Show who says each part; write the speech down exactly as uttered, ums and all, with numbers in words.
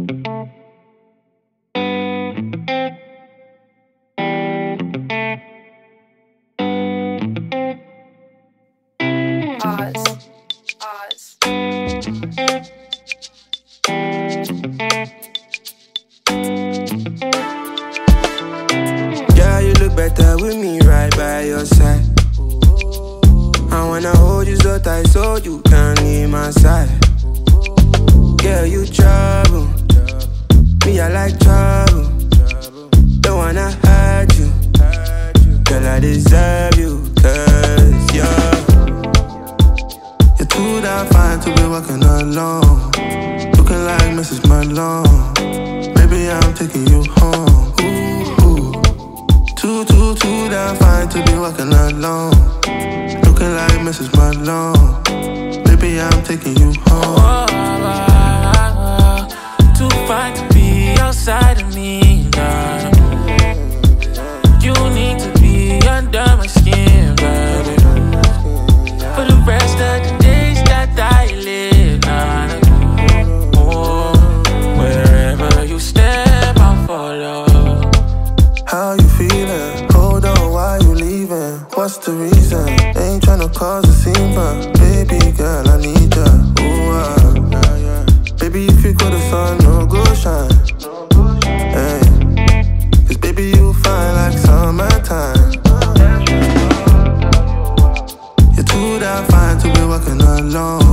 Speaker 1: Oz. Oz.
Speaker 2: Yeah, you look better with me right by your side. I wanna hold you so tight so you can't leave my side. Girl, you trouble. Me, I like trouble. Don't wanna hurt you. Girl, I deserve you. Cause you're You're too damn fine to be walking alone. Looking like Missus Malone. Baby, I'm taking you home. Ooh, ooh. Too, too, too damn fine to be walking alone. Looking like Missus Malone. Baby, I'm taking you home.
Speaker 3: Oh, oh, oh, oh. Too fine to be outside of me, nah. You need to be under my skin, baby. For the rest of the days that I live, nah. Oh, wherever you step, I'll follow.
Speaker 2: How you feeling? Hold on, why you leaving? What's the reason? Ain't tryna cause a scene, but baby girl, I need ya. Ooh, uh, baby, if you go to sun, no go shine. Hey, cause baby, you fine like summertime. You're too damn fine to be walking alone.